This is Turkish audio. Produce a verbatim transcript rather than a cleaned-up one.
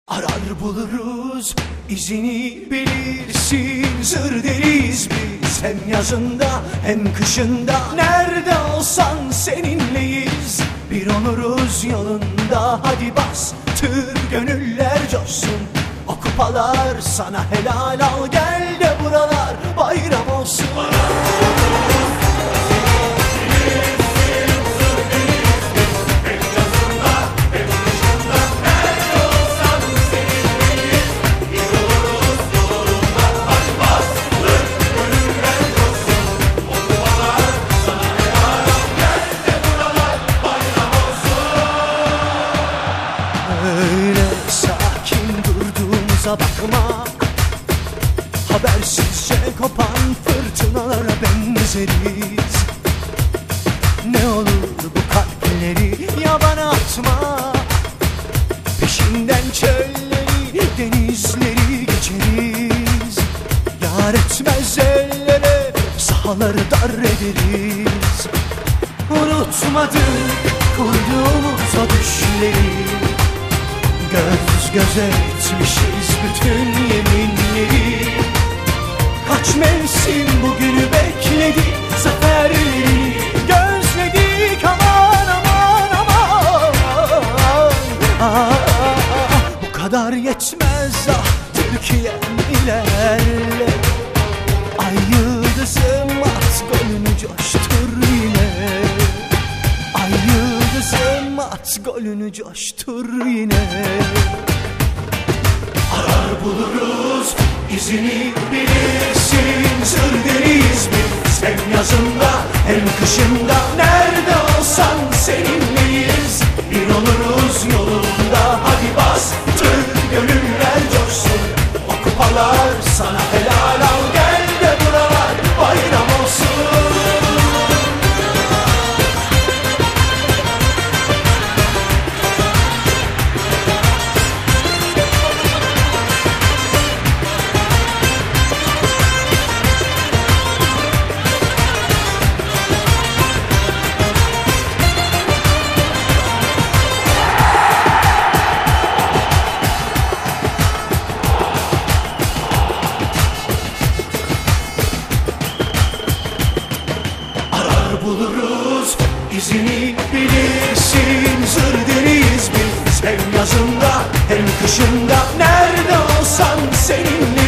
Arar buluruz, izini bilirsin. Zır deriz biz hem yazında hem kışında. Nerede olsan seninleyiz, bir oluruz yolunda. Hadi bastır gönüller coşsun, o kupalar sana helal. Al gel de buralar bayram olsun. Öyle sakin durduğumuza bakma, habersizce kopan fırtınalara benzeriz. Ne olur bu kalpleri yabana atma, peşinden çölleri denizleri geçeriz. Yar etmez ellere sahaları dar ederiz. Unutmadık kurduğumuz o düşleri, göz göze etmişiz bütün yeminleri. Kaç mevsim bugünü bekledik, zaferleri gözledik. Aman aman aman, ah, bu kadar yetmez ah Türkiye'm ilerle. Ay yıldızım at golünü coştur yine. Ay yıldızım at golünü coştur yine. Arar buluruz, izini bilirsin. Zır deriz biz hem yazında hem kışında. Nerede olsan seninleyiz, bir oluruz yolunda. Hadi bastır gönüller coşsun, o kupalar sana helal. Al gel de buralar bayram olsun. Buluruz, izini bilirsin. Zır deriz biz hem yazında hem kışında. Nerede olsan seninle